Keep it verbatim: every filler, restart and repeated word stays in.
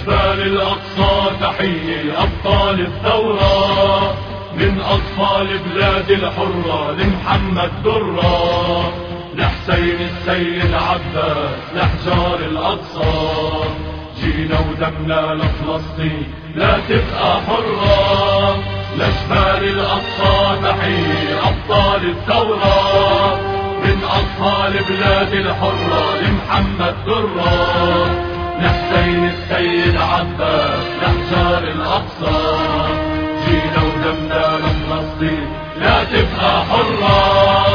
لجبال الأقصى تحية أبطال الثورة، من أطفال بلاد الحرة لمحمد درة، لحسين السيد عباس لحجار الأقصى. جينا ودمنا لفلسطين لا تبقى حرة، لجبال الأقصى تحية أبطال الثورة، من أطفال بلاد الحرة لمحمد درة، لحسين السيد عباس لحجار الأقصى. جينا ودمنا لفلسطين لا تبقى حرة.